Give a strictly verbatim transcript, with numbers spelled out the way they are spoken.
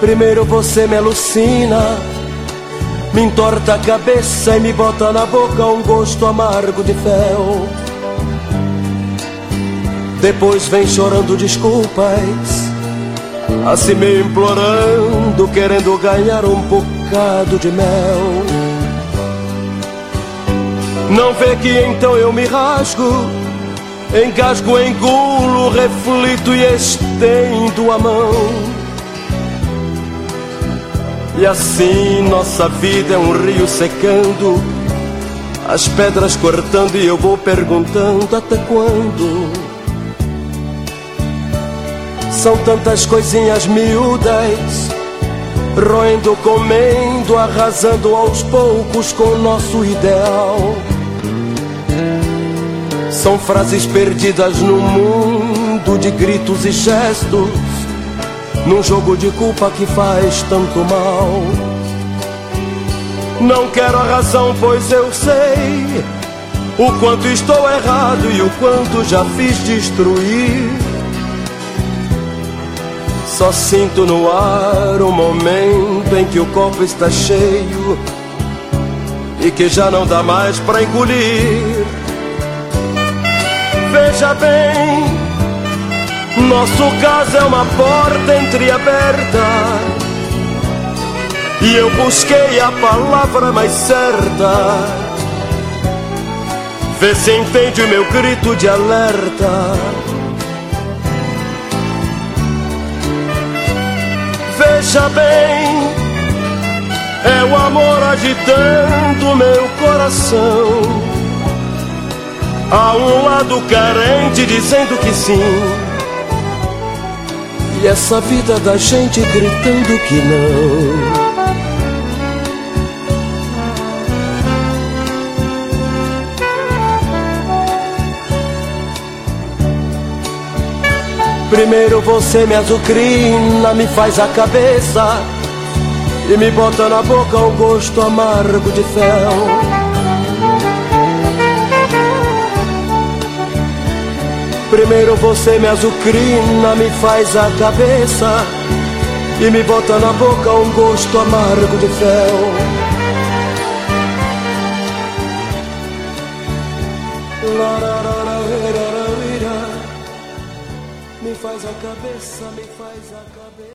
Primeiro você me alucina, me entorta a cabeça e me bota na boca um gosto amargo de fel. Depois vem chorando desculpas, assim me implorando, querendo ganhar um bocado de mel. Não vê que então eu me rasgo, engasgo, engulo, reflito e estendo a mão. E assim nossa vida é um rio secando, as pedras cortando e eu vou perguntando até quando. São tantas coisinhas miúdas, roendo, comendo, arrasando aos poucos com o nosso ideal. São frases perdidas no mundo de gritos e gestos, num jogo de culpa que faz tanto mal. Não quero a razão, pois eu sei o quanto estou errado e o quanto já fiz destruir. Só sinto no ar o momento em que o copo está cheio e que já não dá mais pra engolir. Veja bem, nosso caso é uma porta entreaberta e eu busquei a palavra mais certa. Vê se entende o meu grito de alerta. Veja bem, é o amor agitando meu coração. Há um lado carente dizendo que sim, e essa vida da gente gritando que não. Primeiro você me azucrina, me faz a cabeça e me bota na boca um gosto amargo de fel. Primeiro você me azucrina, me faz a cabeça e me bota na boca um gosto amargo de fel. Me faz a cabeça, me faz a cabeça.